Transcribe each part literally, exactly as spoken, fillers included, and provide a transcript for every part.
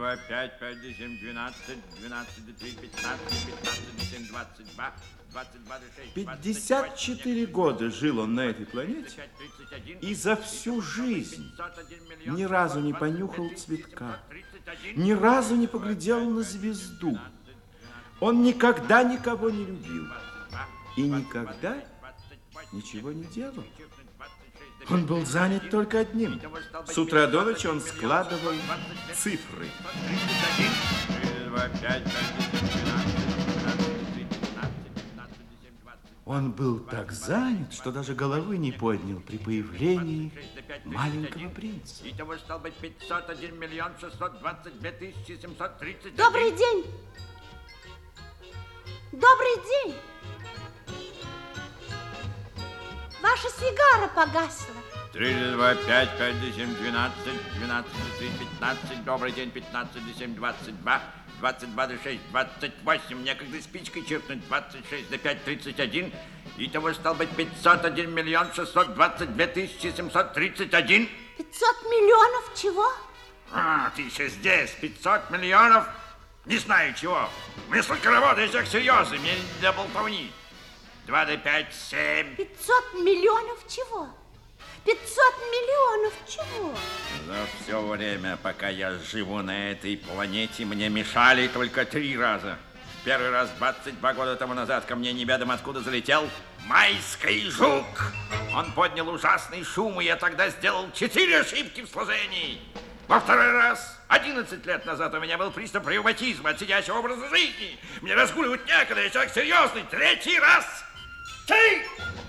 два, пять, пять, семь, двенадцать, двенадцать, три, пятнадцать, пятнадцать, семь, двадцать два, двадцать два, шесть, пятьдесят четыре года жил он на этой планете, и за всю жизнь ни разу не понюхал цветка, ни разу не поглядел на звезду. Он никогда никого не любил и никогда ничего не делал. Он был занят только одним. С утра до ночи он складывал цифры. Он был так занят, что даже головы не поднял при появлении маленького принца. Итого стало быть пятьсот один миллион шестьсот двадцать две тысячи семьсот тридцать один. Добрый день! Добрый день! Ваша сигара погасла. три, два, пять, пять, семь, двенадцать, двенадцать, три, пятнадцать. Добрый день, пятнадцать, семь, двадцать два, двадцать два, шесть, двадцать восемь. Некогда спичкой чиркнуть. двадцать шесть, да пять, тридцать один. Итого стало быть пятьсот один миллион шестьсот двадцать две тысячи семьсот тридцать один. пятьсот миллионов чего? А, ты еще здесь. пятьсот миллионов? Не знаю чего. Мне столько работы, я человек серьезный. Мне не для болтовни. два, да пять, семь. пятьсот миллионов чего? пятьсот миллионов чего? За все время, пока я живу на этой планете, мне мешали только три раза. Первый раз двадцать два года тому назад ко мне неведомо откуда залетел майский жук. Он поднял ужасный шум, и я тогда сделал четыре ошибки в сложении. Во второй раз, одиннадцать лет назад, у меня был приступ ревматизма от сидячего образа жизни. Мне разгуливать некогда, я человек серьезный. Третий раз. Ты!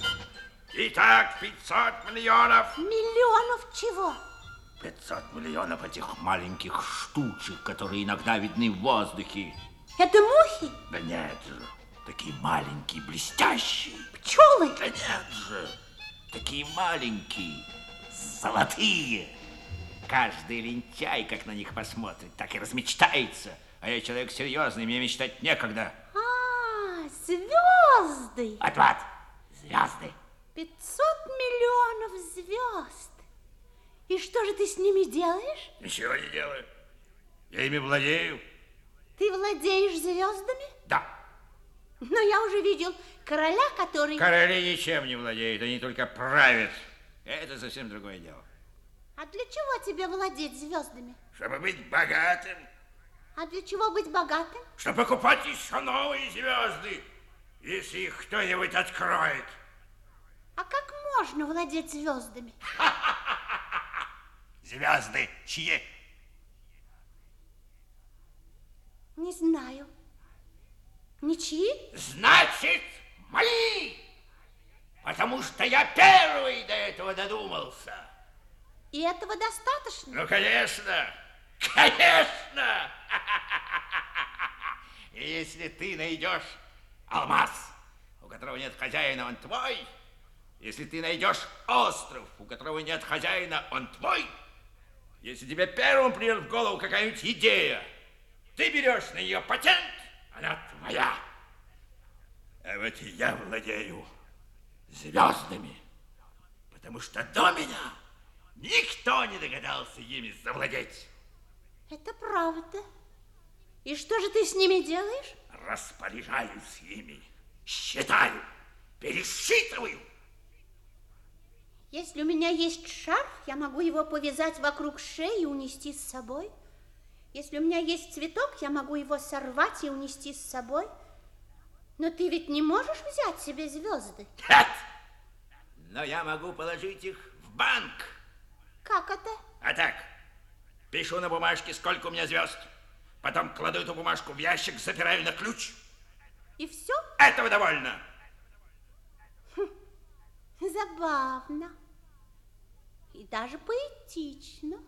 Итак, пятьсот миллионов. Миллионов чего? пятьсот миллионов этих маленьких штучек, которые иногда видны в воздухе. Это мухи? Да нет же, такие маленькие, блестящие. Пчелы? Да нет же, такие маленькие, золотые. Каждый лентяй, как на них посмотрит, так и размечтается. А я человек серьезный, мне мечтать некогда. А, звезды. Вот-вот, звезды. пятьсот миллионов звезд. И что же ты с ними делаешь? Ничего не делаю. Я ими владею. Ты владеешь звездами? Да. Но я уже видел короля, который... Короли ничем не владеют, они только правят. Это совсем другое дело. А для чего тебе владеть звездами? Чтобы быть богатым. А для чего быть богатым? Чтобы покупать еще новые звезды, если их кто-нибудь откроет. А как можно владеть звездами? Звезды чьи? Не знаю. Ничьи? Значит, мои! Потому что я первый до этого додумался. И этого достаточно? Ну, конечно! Конечно! И если ты найдешь алмаз, у которого нет хозяина, он твой. Если ты найдешь остров, у которого нет хозяина, он твой. Если тебе первым придет в голову какая-нибудь идея, ты берешь на нее патент, она твоя. А вот и я владею звездами, потому что до меня никто не догадался ими завладеть. Это правда. И что же ты с ними делаешь? Распоряжаюсь ими, считаю, пересчитываю. Если у меня есть шарф, я могу его повязать вокруг шеи и унести с собой. Если у меня есть цветок, я могу его сорвать и унести с собой. Но ты ведь не можешь взять себе звезды? Нет, но я могу положить их в банк. Как это? А так, пишу на бумажке, сколько у меня звезд. Потом кладу эту бумажку в ящик, запираю на ключ. И все? Этого довольно. Хм, забавно. И даже поэтично.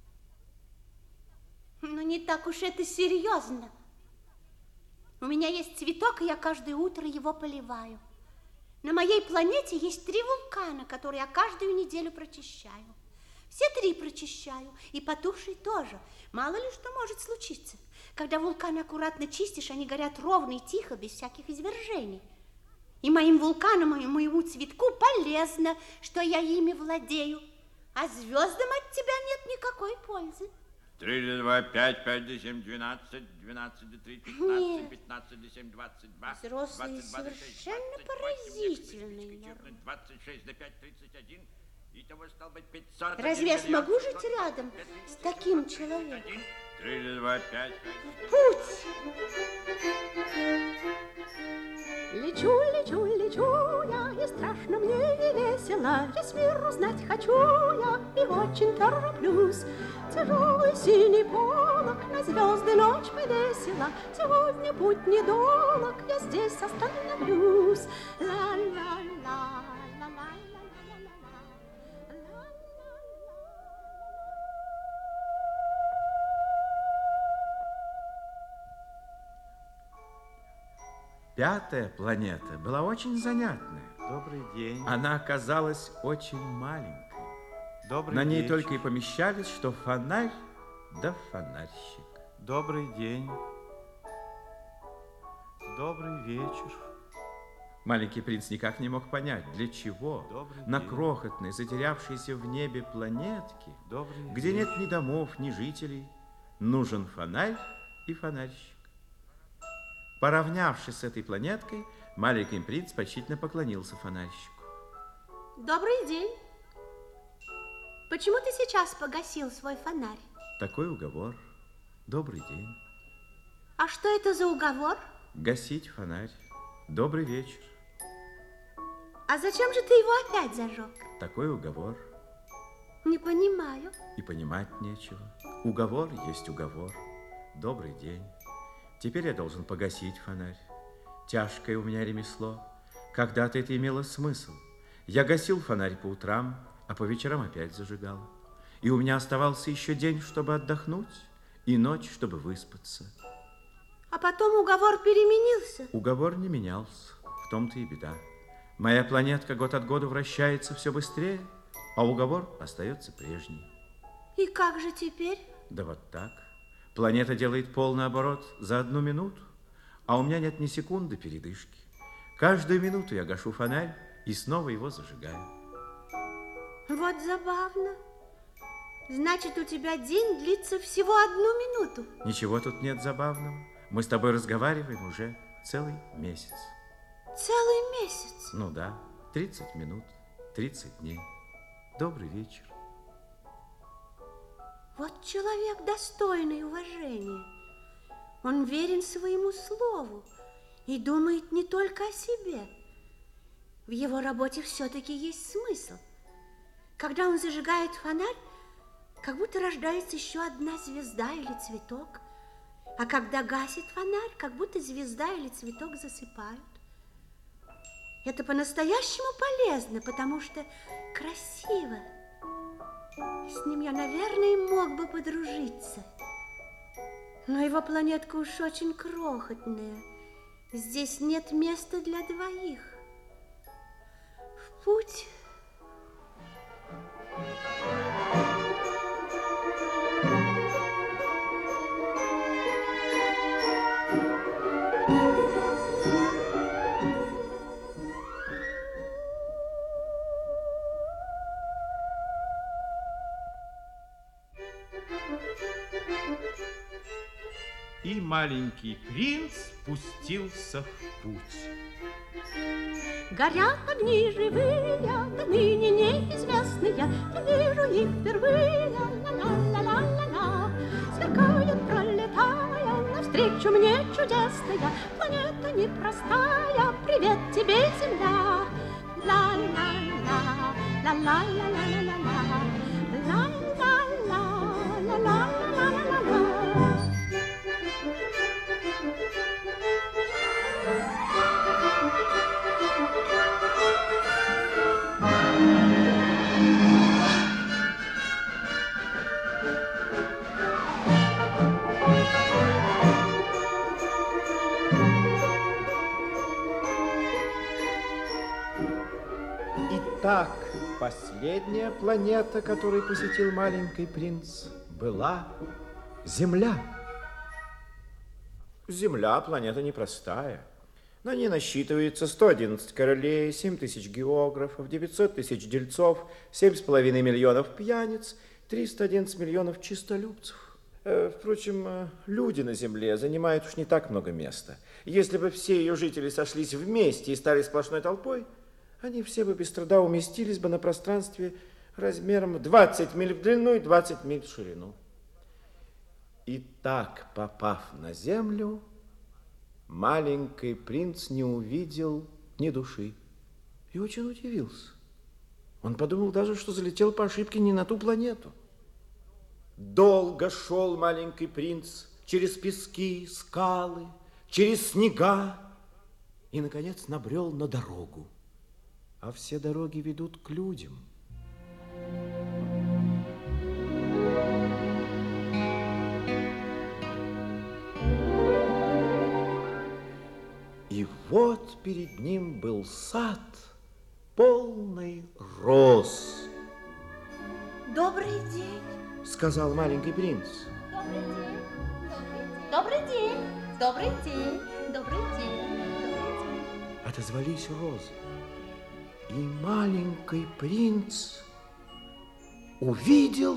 Но не так уж это серьезно. У меня есть цветок, и я каждое утро его поливаю. На моей планете есть три вулкана, которые я каждую неделю прочищаю. Все три прочищаю, и потухший тоже. Мало ли что может случиться. Когда вулканы аккуратно чистишь, они горят ровно и тихо, без всяких извержений. И моим вулканам, и моему цветку полезно, что я ими владею. А звездам от тебя нет никакой пользы. три до два, пять, пять до семь, двенадцать, двенадцать до три, пятнадцать, пятнадцать до семь, двадцать два, взрослые совершенно поразительные. двадцать шесть до пять, тридцать один. Итого стало быть пятьсот. Разве я смогу жить рядом с таким человеком? три до два, пять. Путь! Лечу, лечу, лечу я, и страшно мне и весело. Весь мир узнать хочу я, и очень тороплюсь. Тяжелый синий полог на звезды ночь повесила. Сегодня путь недолог, я здесь остановлюсь. Ла-ла-ла, ла-ла-ла. Пятая планета была очень занятная. Добрый день. Она оказалась очень маленькой. Добрый На ней вечер. только и помещались, что фонарь да фонарщик. Добрый день. Добрый вечер. Маленький принц никак не мог понять, для чего Добрый на день. крохотной, затерявшейся в небе планетке, Добрый где день. нет ни домов, ни жителей, нужен фонарь и фонарщик. Поравнявшись с этой планеткой, маленький принц почтительно поклонился фонарщику. Добрый день. Почему ты сейчас погасил свой фонарь? Такой уговор. Добрый день. А что это за уговор? Гасить фонарь. Добрый вечер. А зачем же ты его опять зажег? Такой уговор. Не понимаю. И понимать нечего. Уговор есть уговор. Добрый день. Теперь я должен погасить фонарь. Тяжкое у меня ремесло. Когда-то это имело смысл. Я гасил фонарь по утрам, а по вечерам опять зажигал. И у меня оставался еще день, чтобы отдохнуть, и ночь, чтобы выспаться. А потом уговор переменился. Уговор не менялся. В том-то и беда. Моя планетка год от года вращается все быстрее, а уговор остается прежний. И как же теперь? Да вот так. Планета делает полный оборот за одну минуту, а у меня нет ни секунды передышки. Каждую минуту я гашу фонарь и снова его зажигаю. Вот забавно. Значит, у тебя день длится всего одну минуту. Ничего тут нет забавного. Мы с тобой разговариваем уже целый месяц. Целый месяц? Ну да, тридцать минут, тридцать дней. Добрый вечер. Вот человек достойный уважения. Он верен своему слову и думает не только о себе. В его работе все-таки есть смысл. Когда он зажигает фонарь, как будто рождается еще одна звезда или цветок. А когда гасит фонарь, как будто звезда или цветок засыпают. Это по-настоящему полезно, потому что красиво. С ним я, наверное, мог бы подружиться. Но его планетка уж очень крохотная. Здесь нет места для двоих. В путь. И маленький принц пустился в путь. Горят огни живые, до ныне неизвестные, я вижу их впервые, ла-ла-ла-ла-ла-ла. Сверкают, пролетая, навстречу мне чудесная планета непростая. Привет тебе, Земля! Ла-ла-ла, ла-ла-ла-ла-ла-ла, ла-ла-ла, ла-ла-ла-ла-ла-ла. Итак, последняя планета, которую посетил маленький принц, была Земля. Земля планета непростая. На ней насчитывается сто одиннадцать королей, семь тысяч географов, девятьсот тысяч дельцов, семь с половиной миллионов пьяниц, триста одиннадцать миллионов чистолюбцев. Э, Впрочем, э, люди на земле занимают уж не так много места. Если бы все ее жители сошлись вместе и стали сплошной толпой, они все бы без труда уместились бы на пространстве размером двадцать миль в длину и двадцать миль в ширину. И так, попав на землю, маленький принц не увидел ни души и очень удивился. Он подумал даже, что залетел по ошибке не на ту планету. Долго шел маленький принц через пески, скалы, через снега и, наконец, набрел на дорогу. А все дороги ведут к людям. И вот перед ним был сад, полный роз. Добрый день. Сказал маленький принц. Добрый день. Добрый день. Добрый день. Добрый день. Отозвались розы. И маленький принц увидел,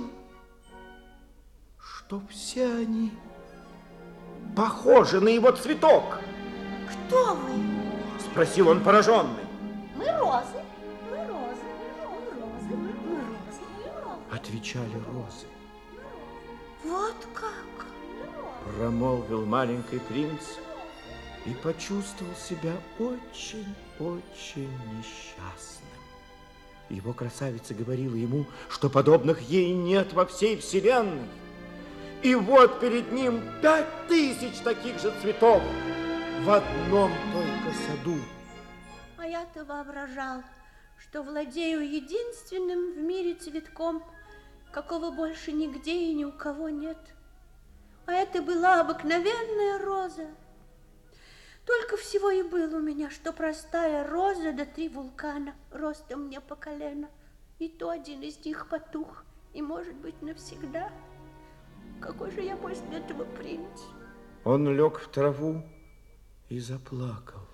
что все они похожи на его цветок. Кто вы? Спросил он пораженный. Мы розы. Мы розы. Мы розы. Мы розы. Мы розы. Отвечали розы. Вот как? Промолвил маленький принц и почувствовал себя очень-очень несчастным. Его красавица говорила ему, что подобных ей нет во всей вселенной. И вот перед ним пять тысяч таких же цветов в одном только саду. А я-то воображал, что владею единственным в мире цветком, какого больше нигде и ни у кого нет. А это была обыкновенная роза. Только всего и было у меня, что простая роза да три вулкана, ростом мне по колено. И то один из них потух, и, может быть, навсегда. Какой же я после этого принц? Он лег в траву и заплакал.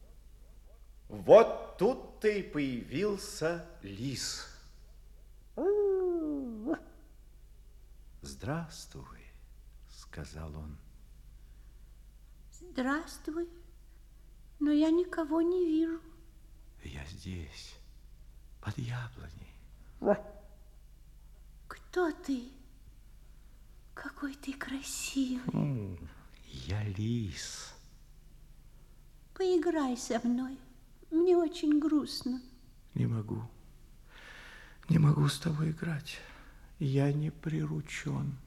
Вот тут-то и появился лис. «Здравствуй», — сказал он. Здравствуй, но я никого не вижу. Я здесь, под яблоней. Кто ты? Какой ты красивый. Я лис. Поиграй со мной. Мне очень грустно. Не могу. Не могу с тобой играть. Я не приручен.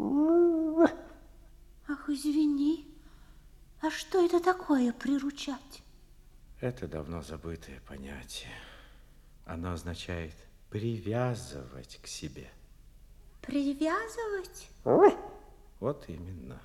Ах, извини. А что это такое приручать? Это давно забытое понятие. Оно означает привязывать к себе. Привязывать? Вот именно.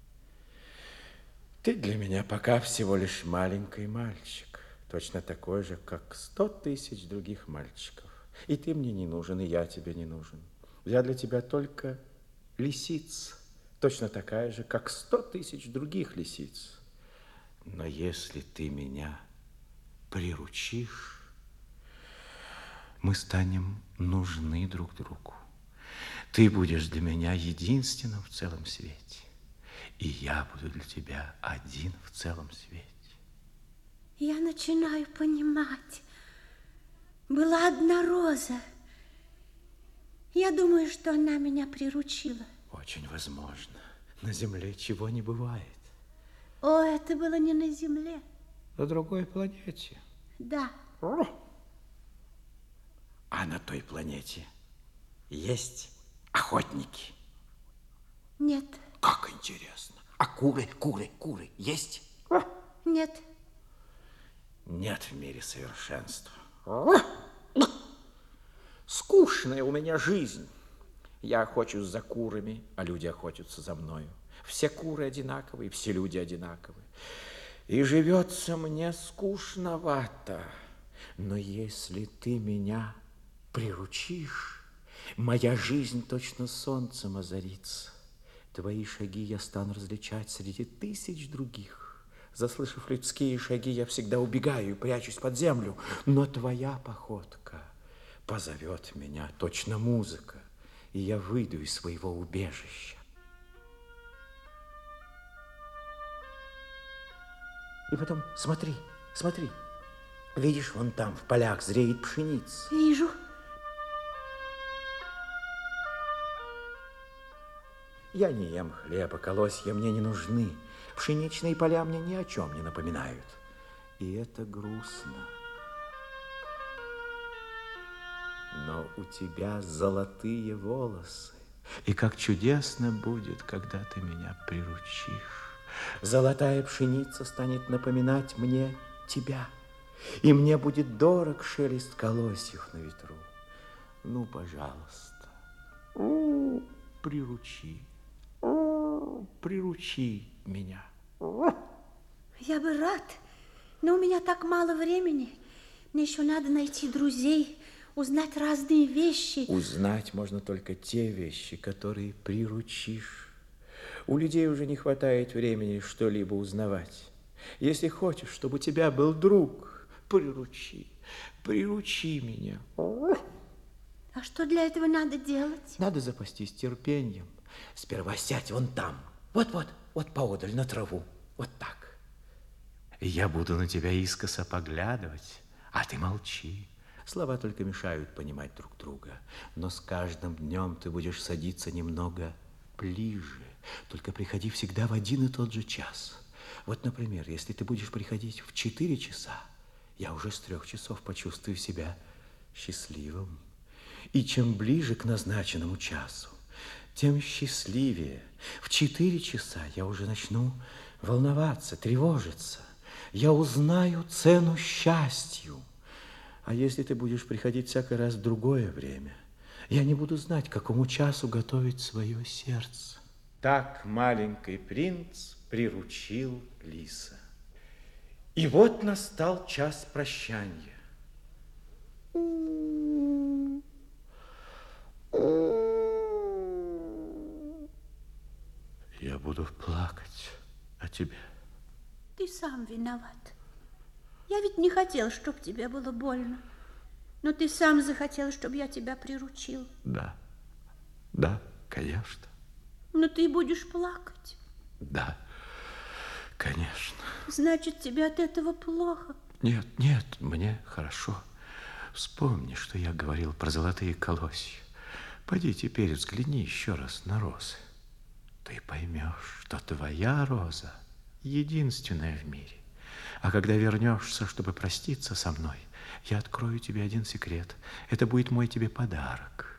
Ты для меня пока всего лишь маленький мальчик, точно такой же, как сто тысяч других мальчиков. И ты мне не нужен, и я тебе не нужен. Я для тебя только лисица, точно такая же, как сто тысяч других лисиц. Но если ты меня приручишь, мы станем нужны друг другу. Ты будешь для меня единственным в целом свете, и я буду для тебя один в целом свете. Я начинаю понимать. Была одна роза. Я думаю, что она меня приручила. Очень возможно. На земле чего не бывает. О, это было не на земле. На другой планете. Да. А на той планете есть охотники? Нет. Как интересно. А куры, куры, куры есть? Нет. Нет в мире совершенства. Скучная у меня жизнь. Я охочусь за курами, а люди охотятся за мною. Все куры одинаковые, все люди одинаковые. И живется мне скучновато. Но если ты меня приручишь, моя жизнь точно солнцем озарится. Твои шаги я стану различать среди тысяч других. Заслышав людские шаги, я всегда убегаю и прячусь под землю. Но твоя походка позовет меня, точно музыка, и я выйду из своего убежища. И потом, смотри, смотри. Видишь, вон там, в полях, зреет пшеница. Вижу. Я не ем хлеба, колосья мне не нужны. Пшеничные поля мне ни о чем не напоминают. И это грустно. Но у тебя золотые волосы. И как чудесно будет, когда ты меня приручишь. Золотая пшеница станет напоминать мне тебя. И мне будет дорог шелест колосьев на ветру. Ну, пожалуйста, приручи, приручи меня. Я бы рад, но у меня так мало времени. Мне еще надо найти друзей, узнать разные вещи. Узнать можно только те вещи, которые приручишь. У людей уже не хватает времени что-либо узнавать. Если хочешь, чтобы у тебя был друг, приручи, приручи меня. А что для этого надо делать? Надо запастись терпением. Сперва сядь вон там, вот-вот, вот поодаль на траву, вот так. Я буду на тебя искоса поглядывать, а ты молчи. Слова только мешают понимать друг друга. Но с каждым днем ты будешь садиться немного ближе. Только приходи всегда в один и тот же час. Вот, например, если ты будешь приходить в четыре часа, я уже с трех часов почувствую себя счастливым. И чем ближе к назначенному часу, тем счастливее. В четыре часа я уже начну волноваться, тревожиться. Я узнаю цену счастью. А если ты будешь приходить всякий раз в другое время, я не буду знать, к какому часу готовить свое сердце. Так маленький принц приручил лиса. И вот настал час прощания. Я буду плакать о тебе. Ты сам виноват. Я ведь не хотел, чтобы тебе было больно. Но ты сам захотел, чтобы я тебя приручил. Да, да, конечно. Но ты будешь плакать. Да, конечно. Значит, тебе от этого плохо. Нет, нет, мне хорошо. Вспомни, что я говорил про золотые колосья. Пойди теперь взгляни еще раз на розы. Ты поймешь, что твоя роза единственная в мире. А когда вернешься, чтобы проститься со мной, я открою тебе один секрет. Это будет мой тебе подарок.